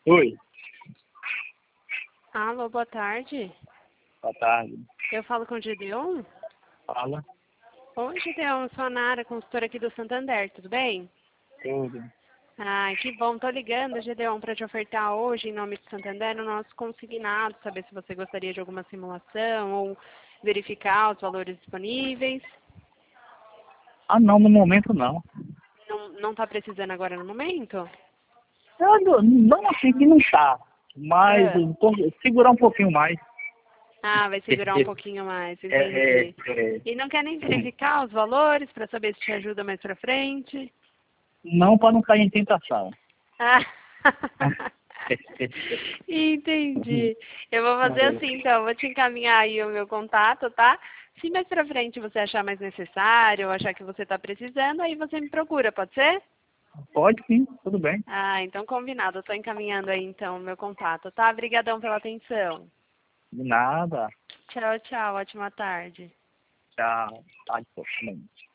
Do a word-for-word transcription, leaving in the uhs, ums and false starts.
Oi, Alô, boa tarde. boa tarde. Eu falo com o Gideon? Fala, Oi, Gideon, sou a Nara, consultora aqui do Santander, tudo bem? tudo. Ai, que bom, tô ligando, Gideon, para te ofertar hoje, em nome do Santander, o nosso consignado, saber se você gostaria de alguma simulação ou verificar os valores disponíveis. Ah, não, no momento não. Não, não tá precisando agora no momento? Eu não, não assim que não tá, mas Ah, um pouco- segurar um pouquinho mais. ah, vai segurar um pouquinho mais, É, é, entendi. é, E não quer nem verificar os valores para saber se te ajuda mais pra frente? não para não cair em tentação. Ah, entendi. Eu vou fazer assim, então, eu vou te encaminhar aí o meu contato, tá? Se mais pra frente você achar mais necessário ou achar que você tá precisando, aí você me procura, pode ser? Pode sim, tudo bem. Ah, então combinado. Eu tô encaminhando aí, então, o meu contato, tá? Obrigadão pela atenção. De nada. Tchau, tchau. Ótima tarde. Tchau. Tá,